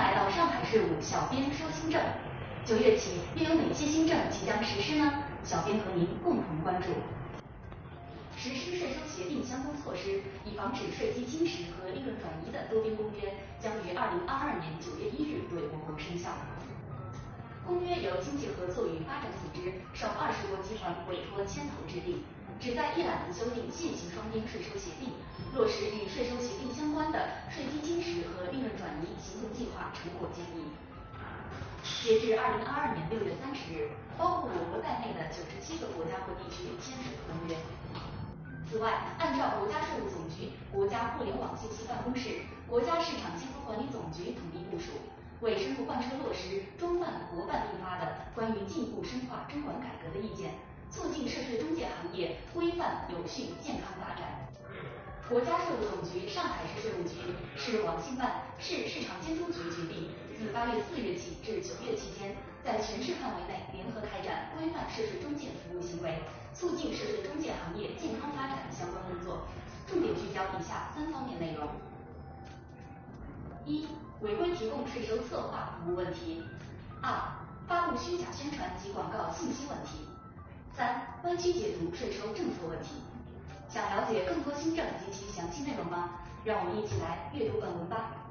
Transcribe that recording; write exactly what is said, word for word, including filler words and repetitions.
来到上海税务小编说新政。九月起，又有哪些新政即将实施呢？小编和您共同关注。实施税收协定相关措施，以防止税基侵蚀和利润转移的多边公约将于二零二二年九月一日对我国生效。公约由经济合作与发展组织受二十国集团委托牵头制定，旨在一揽子修订现行双边税收协定，落实与税收协定相关的税基侵蚀和利润转移行动计划成果建议。截至二零二二年六月三十日，包括我国在内的九十七个国家或地区签署了公约。此外，按照国家税务总局、国家互联网信息办公室、国家市场监督管理总局统一部署，为深入贯彻落实中办国办印发的关于进一步深化中管改革的意见，促进涉税中介行业规范有序健康发展。国家税务总局上海市税务局、市网信办、市市场监督局决定，自八月四日起至九月期间，在全市范围内联合开展规范涉税中介服务行为、促进涉税中介行业健康发展相关工作，重点聚焦以下三方面内容：一、违规提供税收策划服务问题；二、发布虚假宣传及广告信息问题；三、歪曲解读税收政策问题。想了解更多新政及其详细内容吗？让我们一起来阅读本文吧。